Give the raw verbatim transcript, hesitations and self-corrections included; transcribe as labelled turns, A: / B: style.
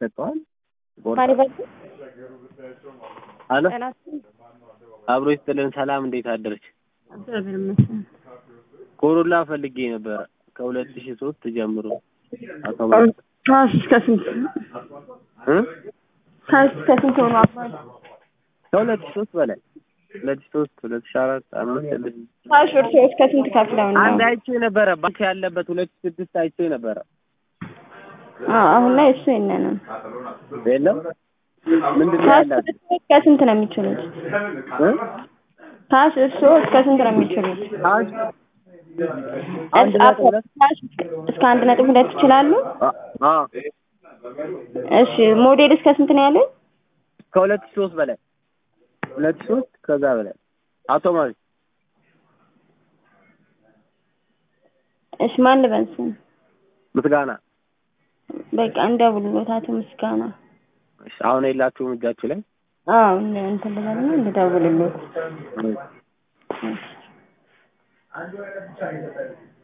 A: ይሰጣል
B: ማሪባል
A: አለ አብሮ ይስጥልን ሰላም እንዴት አደረች
B: እግዚአብሔር ይመስገን
A: ኮሮላ ፈልጌ ነበር ከ2003 ጀምሮ
B: ታስ ከስንት
A: እ
B: ታስ ከስንት ሆኖ አባል
A: ከ2003 በላይ ሁለት ሺህ ሶስት ሁለት ሺህ አራት አምስት ስድስት
B: ታሽ እርሶ እስከ ስንት ከፍለው ነው
A: አንድ አይቼ ነበር ባንክ ያለበት ሁለት ሺህ ስድስት አይቼ ነበር
B: አዎ አሁን ላይ እሱ የለንም
A: የለም ምንድነው ያለው
B: ከስንት ነው የሚችሉት እ ታሽ እርሶ እስከ ስንት ነው የሚችሉት
A: ታሽ
B: አንድ ታሽ እስከ አንድ ነጥብ ሁለት ይችላሉ
A: አዎ
B: እሺ ሞዴል እስከ ስንት ነው ያለው
A: ከሁለት ሺህ ሶስት በላይ ሁለት ሺህ ሶስት ከዛ በላይ አውቶማቲክ
B: እሺ ማን ልበልስ
A: ምስጋና
B: በቃ እንደውልሎት አቶ ምስጋና
A: እሺ አሁን የላችሁም እጃችሁ ላይ
B: አዎ እንትን ብለን እንደውልሎት